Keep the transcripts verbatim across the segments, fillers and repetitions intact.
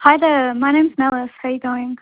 Hi there, my name's Melis. How you going?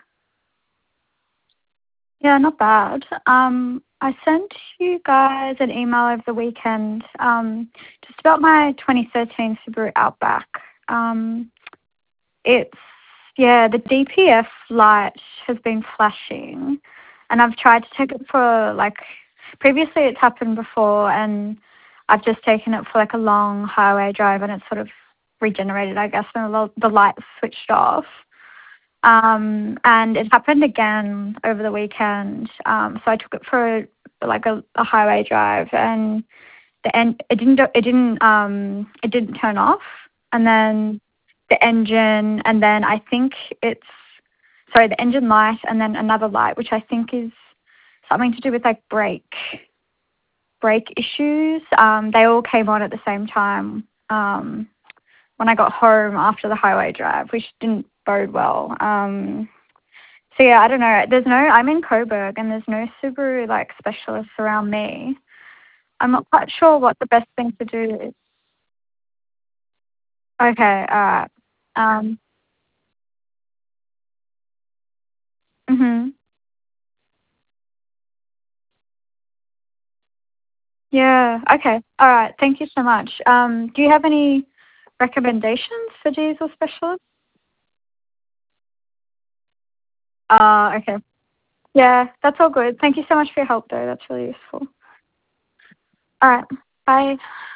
Yeah, not bad. Um, I sent you guys an email over the weekend, um, just about my twenty thirteen Subaru Outback. Um, it's, yeah, the D P F light has been flashing, and I've tried to take it for, like, previously it's happened before, and I've just taken it for, like, a long highway drive, and it's sort of regenerated, I guess, when the the light switched off. Um, and it happened again over the weekend. Um, so I took it for like a, a highway drive, and the en- it didn't do- it didn't um it didn't turn off, and then the engine, and then I think it's sorry the engine light, and then another light, which I think is something to do with like brake brake issues. Um, they all came on at the same time. Um, when I got home after the highway drive, which didn't bode well. Um, So yeah, I don't know. There's no. I'm in Coburg, and there's no Subaru like specialists around me. I'm not quite sure what the best thing to do is. Okay, alright. Um. Mhm. Yeah. Okay. All right. Thank you so much. Um. Do you have any recommendations for diesel specialists? Uh. Okay. Yeah. That's all good. Thank you so much for your help, though. That's really useful. All right. Bye.